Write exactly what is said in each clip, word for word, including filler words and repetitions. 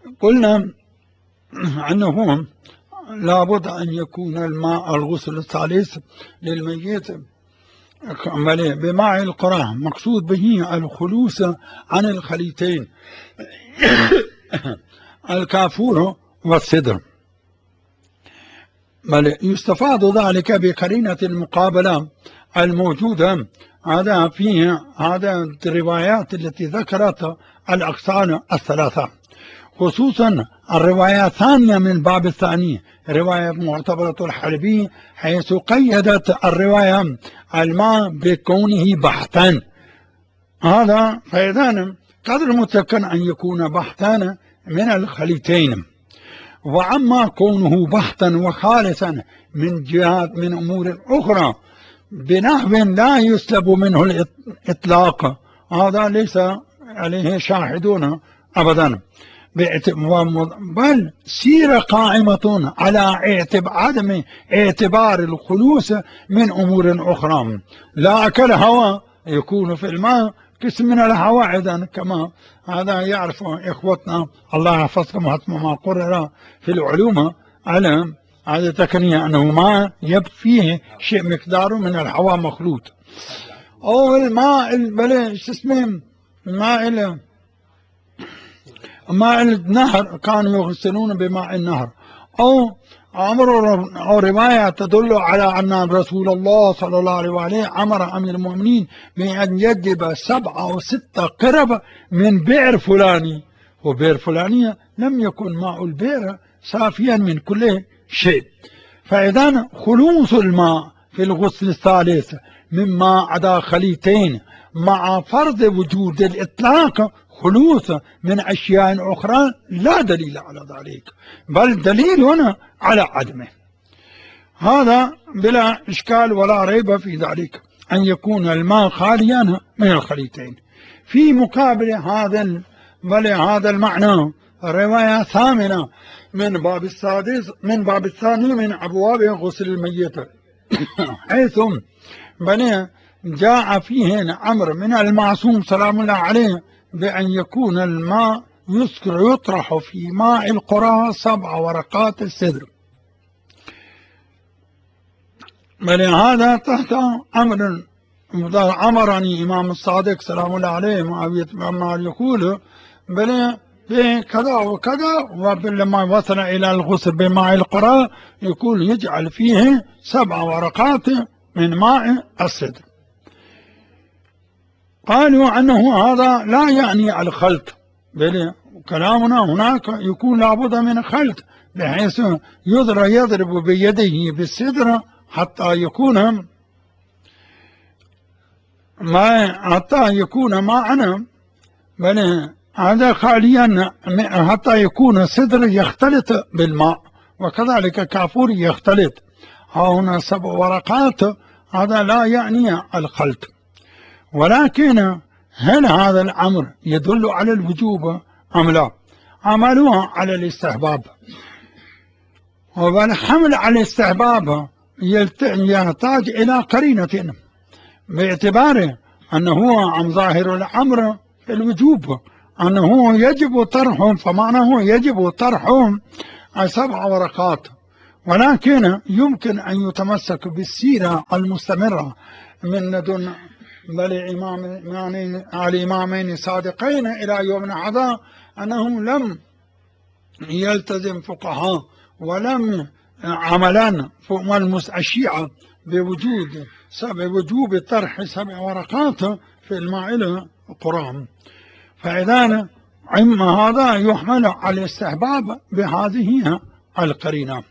قلنا أنه لابد أن يكون الماء الغسل الثالث للميت بماء القرى، مقصود به الخلوص عن الخليتين الكافور والسدر. بل يستفاد ذلك بقرينة المقابلة الموجودة هذا في هذا الروايات التي ذكرت الأقسام الثلاثة، خصوصا الرواية الثانية من باب الثاني، رواية معتبرة الحلبي، حيث قيدت الرواية الماء بكونه بحثا. هذا فإذا قدر متمكن أن يكون بحثا من الخليتين. وعما كونه بحثا وخالصا من جهات من أمور أخرى بنحو لا يسلب منه الإطلاق، هذا ليس عليه شاهدون أبدا، بل سير قائمة على عدم اعتبار الخلوص من أمور أخرى. لا أكل هواء يكون في الماء قسم من الهواء أيضا، كما هذا يعرف إخوتنا الله يحفظكم حتى ما قرر في العلوم على هذا تقنية أنه ما يبقى فيه شيء مقداره من الهواء مخلوط، أو الماء بل اسمه ماء ماء النهر كانوا يغسلون بماء النهر، أو أمر أو رواية تدل على أن رسول الله صلى الله عليه وآله أمر أمير المؤمنين بأن يجب سبعة أو ستة قرب من بئر فلاني، وبئر فلانية لم يكن ماء البئر صافيا من كل شيء. فإذا خلوص الماء في الغسل الثالث مما عدا خليتين مع فرض وجود الإطلاق خلوص من أشياء أخرى لا دليل على ذلك، بل دليل هنا على عدمه. هذا بلا إشكال ولا ريب في ذلك أن يكون الماء خاليا من الخليتين. في مقابل هذا بل هذا المعنى رواية ثامنة من باب السادس من باب الثاني من أبواب غسل الميت، حيث بل جاء فيه أمر من المعصوم سلام الله عليه بأن يكون الماء يذكر يطرح في ماء القرى سبع ورقات السدر. بل هذا تحت أمر أمرني إمام الصادق سلام الله عليه ما يقول بل بكذا وكذا، ولما وصل إلى الغسل بماء القرى يقول يجعل فيه سبع ورقات من ماء السدر. قالوا أنه هذا لا يعني الخلط، بل كلامنا هناك يكون لابد من خلط، بحيث يضرب يضرب بيده بالسدر حتى يكون ما حتى يكون معنا، بل هذا خاليا حتى يكون السدر يختلط بالماء، وكذلك كافور يختلط. ها هنا سبع ورقات، هذا لا يعني الخلط. ولكن هل هذا الأمر يدل على الوجوب أم لا؟ عملوها على الاستحباب، والحمل على الاستحباب يحتاج إلى قرينة باعتباره أنه عن ظاهر الأمر الوجوب، أنه يجب طرحهم، فمعناه يجب طرحهم سبع ورقات. ولكن يمكن أن يتمسك بالسيرة المستمرة من لدن بل إمام يعني الإمامين الصادقين إلى يومنا هذا أنهم لم يلتزم فقهاء ولم عملا الشيعة بوجود بوجوب طرح سبع ورقات في الماء القرآن. فإذا عم هذا يحمل على الاستحباب بهذه القرينة.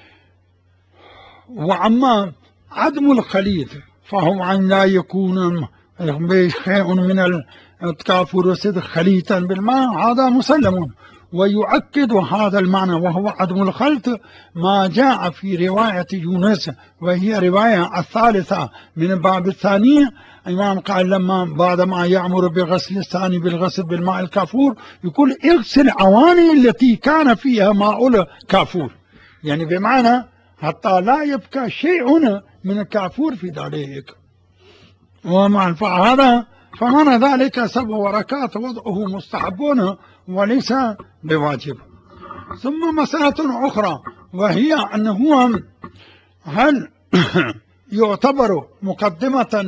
وأما عدم الخليط فهو أن لا يكون شيء من الكافور والسدر خليطا بالماء، هذا مسلم. ويؤكد هذا المعنى وهو عدم الخلط ما جاء في رواية يونس، وهي رواية الثالثة من الباب الثاني. الإمام قال لما بعدما يأمر بغسل الثاني بالغسل بالماء الكافور يقول اغسل أواني التي كان فيها ماء الكافور، يعني بمعنى حتى لا يبقى شيء من الكافور في ذلك. ومع هذا فمعنى ذلك سبع وركات وضعه مستحبون وليس بواجب. ثم مسألة أخرى، وهي أنه هل يعتبر مقدمة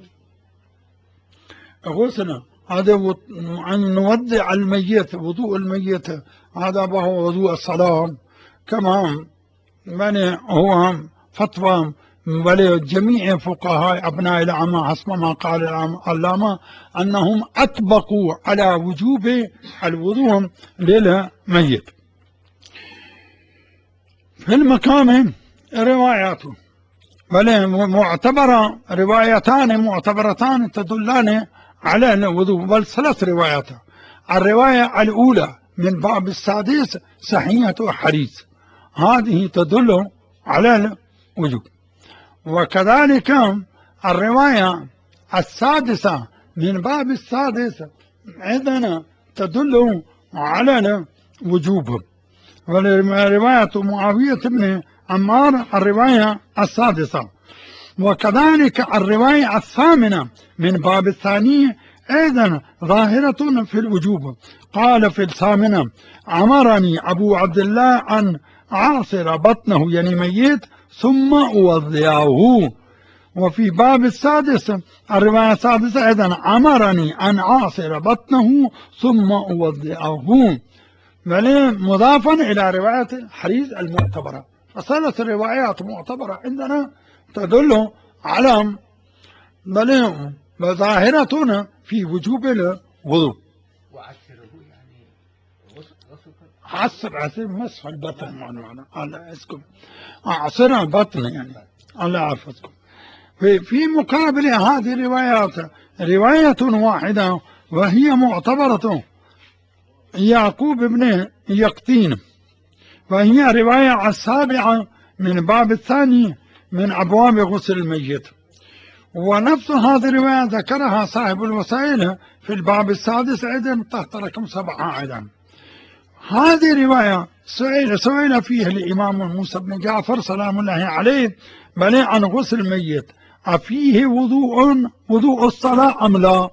للغسل هذا أن نودع الميت وضوء الميت هذا وهو وضوء الصلاة، كما من هو فتوى ولجميع فقهاء أبناء العامة حسب ما قال العلامة أنهم أطبقوا على وجوب الوضوء للميت. في المقام روايات بل معتبرة، روايتان معتبرتان تدلان على الوضوء، بل ثلاث روايات. الرواية الأولى من باب السادس صحيحة حديث، هذه تدل على الوجوب. وكذلك الرواية السادسة من باب السادس أيضا تدل على الوجوب، ورواية معاوية بن عمار الرواية السادسة. وكذلك الرواية الثامنة من باب الثاني أيضا ظاهرة في الوجوب. قال في الثامنة: أمرني أبو عبد الله أن أعصر بطنه يعني ميت ثم أوضعه. وفي باب السادس الرواية السادسة أيضا: أمرني أن أعصر بطنه ثم أوضعه، مضافا إلى رواية الحديث المعتبرة. فثلاث روايات معتبرة عندنا تدل على بل ظاهرة في وجوب الوضوء. وعسره يعني غسل عصر عصر مسح البطن معنى الله اسكم عصر البطن يعني الله يعافيكم. في, في مقابل هذه الروايات رواية واحدة وهي معتبرة يعقوب بن يقطين، وهي رواية السابعة من باب الثاني من أبواب غسل الميت. ونفس هذه الرواية ذكرها صاحب الوسائل في الباب السادس أيضا تحت رقم سبعة أيضا. هذه الرواية سئل سئل فيها الإمام موسى بن جعفر سلام الله عليه بل عن غسل الميت أفيه وضوء وضوء الصلاة أم لا؟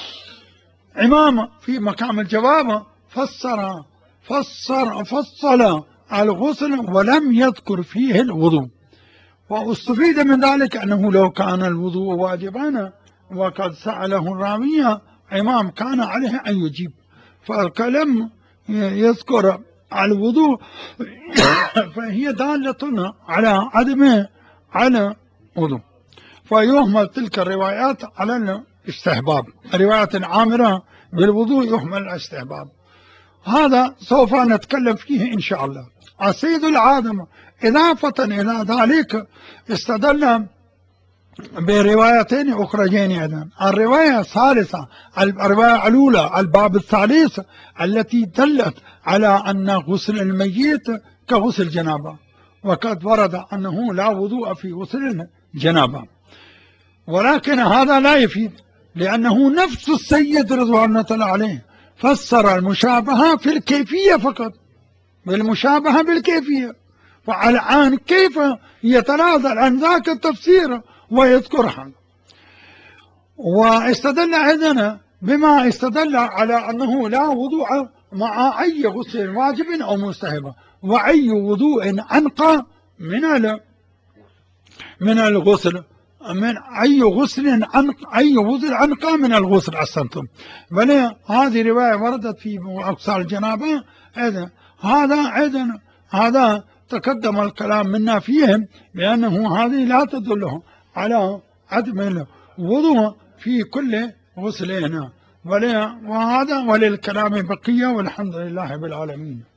إمام في مقام الجواب فسر فسر فصل الغسل ولم يذكر فيه الوضوء. واستفيد من ذلك أنه لو كان الوضوء واجبا وقد سأله الراوي إمام كان عليه أن يجيب، فالكلام يذكر الوضوء فهي دالة على عدم على وضوء، فيهمل تلك الروايات على الاستحباب. الروايات العامرة بالوضوء يهمل الاستحباب. هذا سوف نتكلم فيه إن شاء الله. السيد العادم إضافة إلى ذلك استدل بروايتين أخرجين أيضا. الرواية الثالثة الرواية الأولى الباب الثالث التي دلت على أن غسل الميت كغسل جنابة، وقد ورد أنه لا وضوء في غسل الجنابة، ولكن هذا لا يفيد، لأنه نفس السيد رضوان الله عليه فسر المشابهة في الكيفية فقط، بالمشابهة بالكيفية، فالآن كيف يتنازل عن ذاك التفسير ويذكرها؟ واستدل أيضا بما استدل على أنه لا وضوء مع أي غسل واجب أو مستحب، وأي وضوء أنقى من من الغسل من أي غسل أنقى أي غسل أنقى من الغسل أحسنتم. بل هذه رواية وردت في أغسال الجنابة أيضا. هذا أيضا هذا تقدم الكلام منا فيهم بأنه هذه لا تدل على عدم الوضوء في كل غسلين، وهذا وللكلام بقية، والحمد لله بالعالمين.